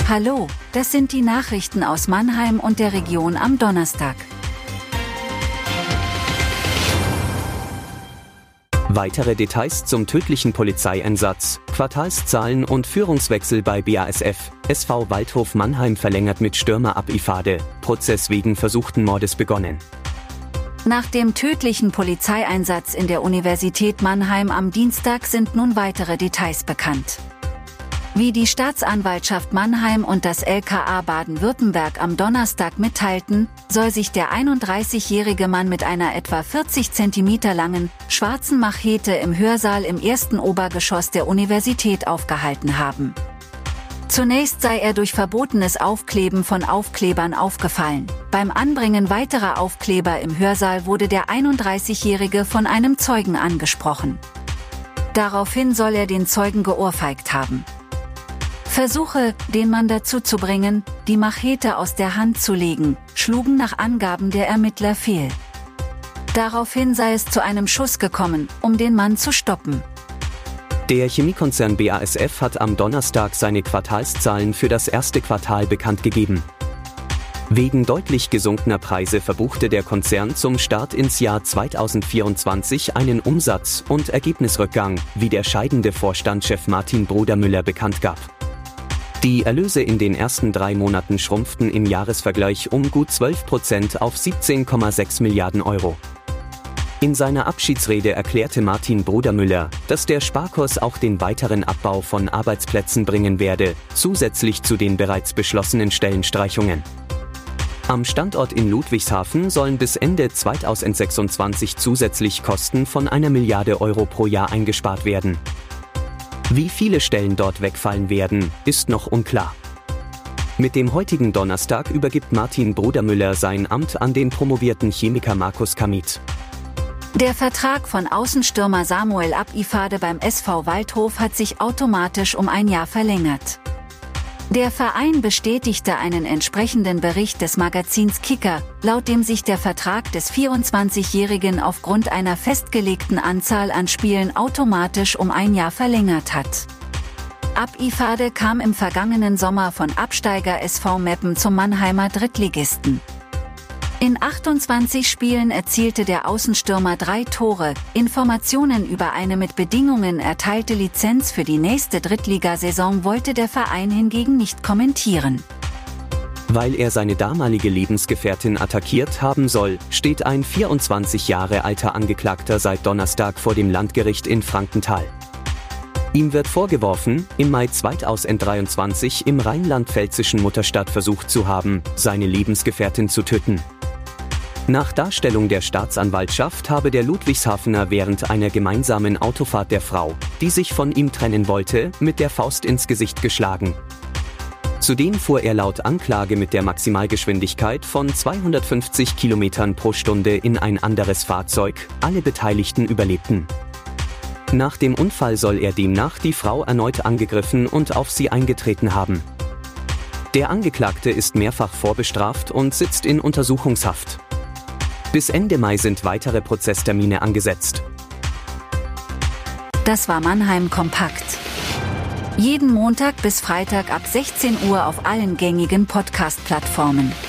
Hallo, das sind die Nachrichten aus Mannheim und der Region am Donnerstag. Weitere Details zum tödlichen Polizeieinsatz, Quartalszahlen und Führungswechsel bei BASF. SV Waldhof Mannheim verlängert mit Stürmer Ab-Ifade. Prozess wegen versuchten Mordes begonnen. Nach dem tödlichen Polizeieinsatz in der Universität Mannheim am Dienstag sind nun weitere Details bekannt. Wie die Staatsanwaltschaft Mannheim und das LKA Baden-Württemberg am Donnerstag mitteilten, soll sich der 31-jährige Mann mit einer etwa 40 cm langen, schwarzen Machete im Hörsaal im ersten Obergeschoss der Universität aufgehalten haben. Zunächst sei er durch verbotenes Aufkleben von Aufklebern aufgefallen. Beim Anbringen weiterer Aufkleber im Hörsaal wurde der 31-jährige von einem Zeugen angesprochen. Daraufhin soll er den Zeugen geohrfeigt haben. Versuche, den Mann dazu zu bringen, die Machete aus der Hand zu legen, schlugen nach Angaben der Ermittler fehl. Daraufhin sei es zu einem Schuss gekommen, um den Mann zu stoppen. Der Chemiekonzern BASF hat am Donnerstag seine Quartalszahlen für das erste Quartal bekannt gegeben. Wegen deutlich gesunkener Preise verbuchte der Konzern zum Start ins Jahr 2024 einen Umsatz- und Ergebnisrückgang, wie der scheidende Vorstandschef Martin Brudermüller bekannt gab. Die Erlöse in den ersten 3 Monaten schrumpften im Jahresvergleich um gut 12% auf 17,6 Milliarden Euro. In seiner Abschiedsrede erklärte Martin Brudermüller, dass der Sparkurs auch den weiteren Abbau von Arbeitsplätzen bringen werde, zusätzlich zu den bereits beschlossenen Stellenstreichungen. Am Standort in Ludwigshafen sollen bis Ende 2026 zusätzlich Kosten von 1 Milliarde Euro pro Jahr eingespart werden. Wie viele Stellen dort wegfallen werden, ist noch unklar. Mit dem heutigen Donnerstag übergibt Martin Brudermüller sein Amt an den promovierten Chemiker Markus Kamit. Der Vertrag von Außenstürmer Samuel Ab-Ifade beim SV Waldhof hat sich automatisch um 1 Jahr verlängert. Der Verein bestätigte einen entsprechenden Bericht des Magazins Kicker, laut dem sich der Vertrag des 24-Jährigen aufgrund einer festgelegten Anzahl an Spielen automatisch um 1 Jahr verlängert hat. Ab-Ifade kam im vergangenen Sommer von Absteiger SV Meppen zum Mannheimer Drittligisten. In 28 Spielen erzielte der Außenstürmer 3 Tore. Informationen über eine mit Bedingungen erteilte Lizenz für die nächste Drittligasaison wollte der Verein hingegen nicht kommentieren. Weil er seine damalige Lebensgefährtin attackiert haben soll, steht ein 24 Jahre alter Angeklagter seit Donnerstag vor dem Landgericht in Frankenthal. Ihm wird vorgeworfen, im Mai 2023 im rheinland-pfälzischen Mutterstadt versucht zu haben, seine Lebensgefährtin zu töten. Nach Darstellung der Staatsanwaltschaft habe der Ludwigshafener während einer gemeinsamen Autofahrt der Frau, die sich von ihm trennen wollte, mit der Faust ins Gesicht geschlagen. Zudem fuhr er laut Anklage mit der Maximalgeschwindigkeit von 250 km pro Stunde in ein anderes Fahrzeug, alle Beteiligten überlebten. Nach dem Unfall soll er demnach die Frau erneut angegriffen und auf sie eingetreten haben. Der Angeklagte ist mehrfach vorbestraft und sitzt in Untersuchungshaft. Bis Ende Mai sind weitere Prozesstermine angesetzt. Das war Mannheim Kompakt. Jeden Montag bis Freitag ab 16 Uhr auf allen gängigen Podcast-Plattformen.